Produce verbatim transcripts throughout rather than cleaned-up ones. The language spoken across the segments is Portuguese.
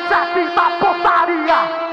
chefe da putaria.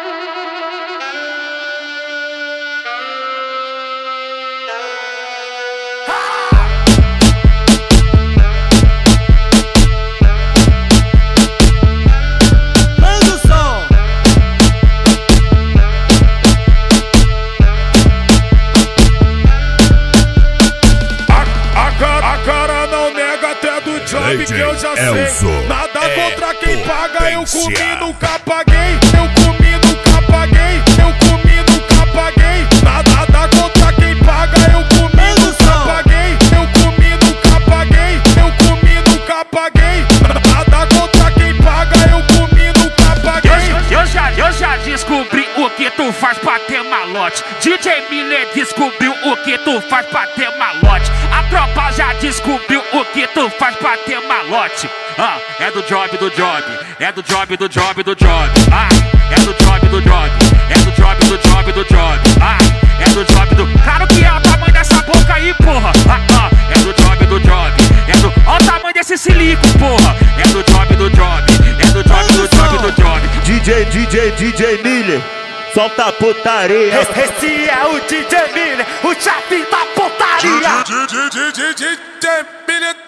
Que eu já sei, nada contra quem paga. Eu comi, nunca paguei. Eu comi, nunca paguei. Eu comi, nunca paguei. Nada contra quem paga. Eu comi, nunca paguei. Eu comi, nunca paguei. Eu comi, nunca paguei. Nada contra quem paga. Eu comi, nunca paguei. Eu, eu, já, eu já descobri o que tu faz pra ter malote. D J Miller descobriu o que tu faz pra ter malote. A tropa já descobriu o que tu faz pra ter malote. Ah, é do job, do job. É do job, do job, do job. Ah, é do job, do job. É do job, do job, do job. Ah, é do job, do... Claro que é o tamanho dessa boca aí, porra. Ah, ah, é do job, do job. É do... Ó o tamanho desse silico, porra. É do job, do job. É do job, do job, do job. D J, D J, D J Miller, solta a putaria. Esse, esse é o D J Miller, o chefe da putaria. D J Miller